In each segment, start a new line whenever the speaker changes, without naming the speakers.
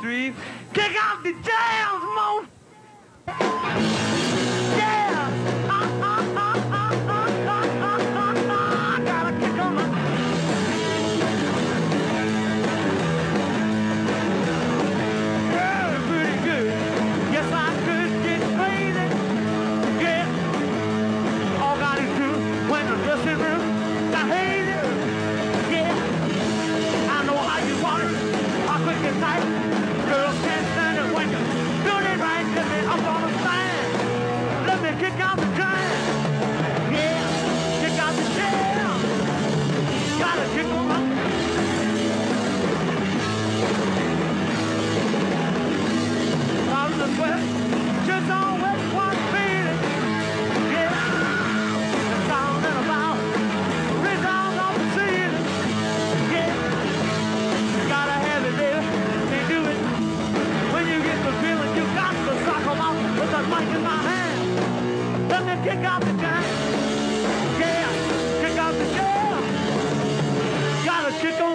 3. Kick out the jams, mo. Yeah. Gotta kick 'em out. Yeah, pretty good. Yes, I could get crazy. Yeah. All got it too when the dressing room got hazy. Yeah. I know how you want it. How quick and tight. Girls can't stand it when you're doing it right. Let me up on the stand. Let me kick out the jam. Yeah. Kick out the jam. Gotta kick 'em out. Out of the sweat. Just always one feeling. Yeah. The sound and about. Resound off the ceiling. Yeah. Gotta have it there. Can't do it. When you get the feeling, you got to sock 'em out with the mic in my hand. Let me kick out the jam. Yeah. Kick out the jam. Gotta kick 'em.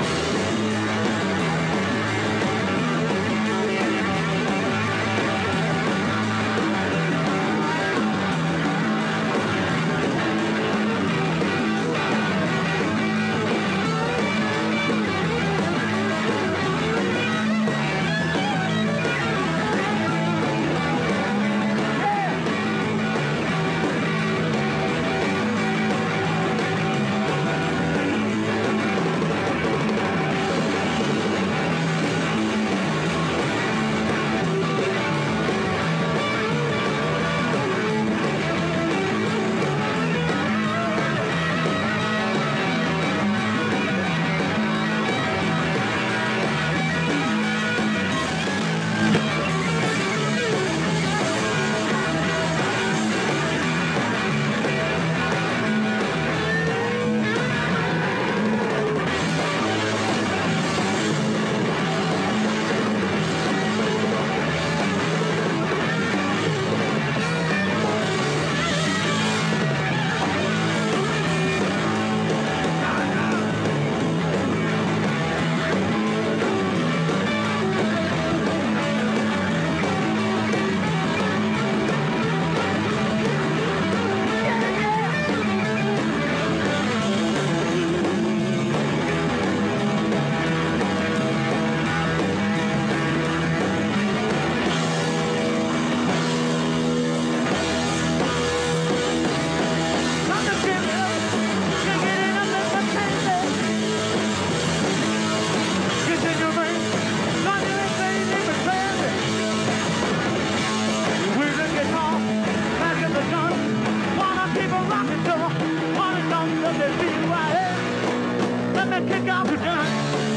Kick out the jam.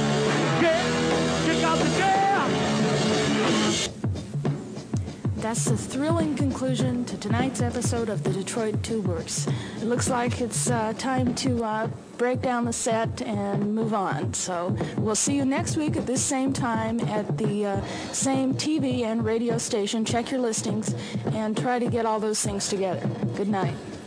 Yeah. Kick out the jam.
That's the thrilling conclusion to tonight's episode of the Detroit Tubers. It looks like it's time to break down the set and move on. So we'll see you next week at this same time at the same TV and radio station. Check your listings and try to get all those things together. Good night.